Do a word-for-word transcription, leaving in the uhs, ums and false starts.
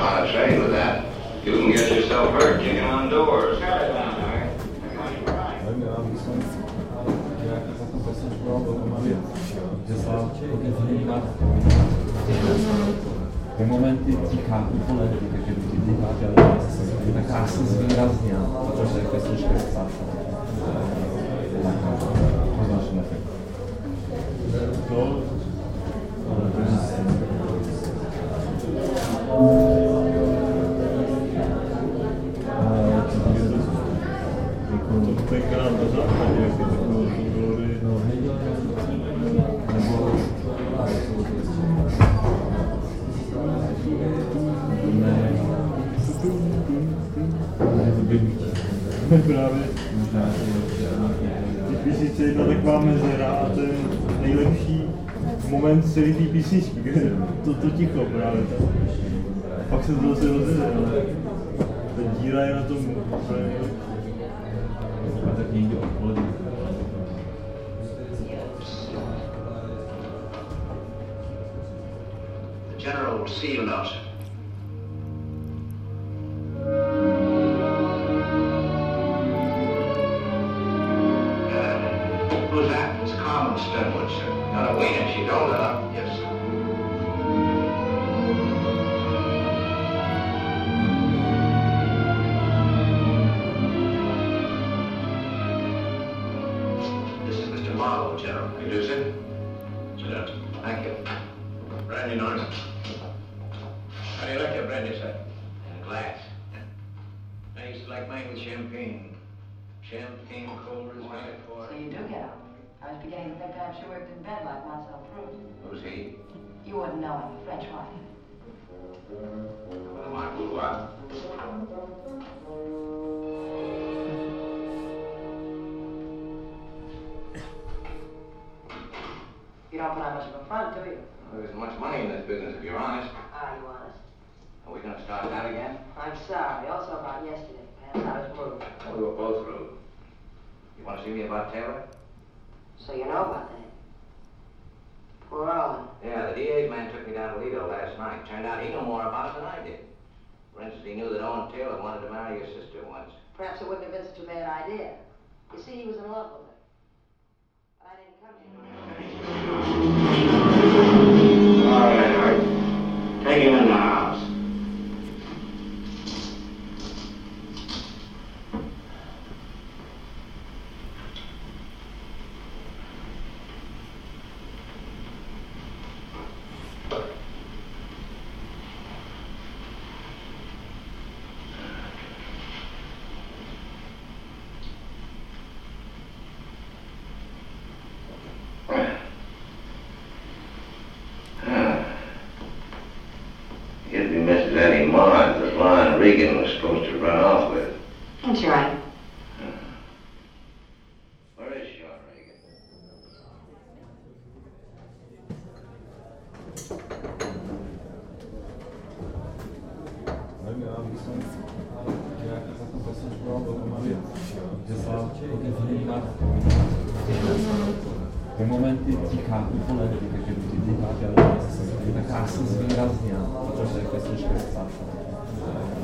on a train with that. You can get yourself hurt kicking on doors. Ty momenty ticha, úplné, takže ty dýcháte, ale je tak krásně zvýrazněná, protože je pesnička z psáce. Poznačný efekt. To? To tenkrát na základě, jak je to bylo, to bylo by... No, nedělal nebo... Právě. Ty písničce je jedna taková mezera a ten nejlepší moment celý té písničky, to, to ticho právě. To. Pak se to zase rozjede, ale ta díra je na tom úplně nejlepší. A tak někdy odpoledne. The general will see you now, sir. Who's that? It's Carmen Sternwood, sir. Now, wait, and she's old enough. Yes, sir. This is Mister Marlowe, General. You do, sir? Sit down. Thank you. Brandy, Norton. How do you like your brandy, sir? In a glass. I used to like mine with champagne. Champagne cold as my for. So you do get up. I was beginning to think perhaps you worked in bed like Marcel Proust. Who's he? You wouldn't know him, a French writer. Well, my boudoir. You don't put on much of a front, do you? Well, there isn't much money in this business, if you're honest. Are you honest? Are we going to start that again? I'm sorry. Also about yesterday. Perhaps I was rude. Well, we were both rude. You want to see me about Taylor? So you know about that? Poor Owen. Yeah, the D A's man took me down to Lido last night. Turned out he knew more about it than I did. For instance, he knew that Owen Taylor wanted to marry your sister once. Perhaps it wouldn't have been such a bad idea. You see, he was in love with her. But I didn't come here. All right, Art. Take him in the house. Regan was supposed to run off with. That's right. Uh, where is Sean Regan? Ty momenty ticha, úplné, takže ty dýcháte, ale je tak krásně zvýrazněná, protože je pesnička z psáce.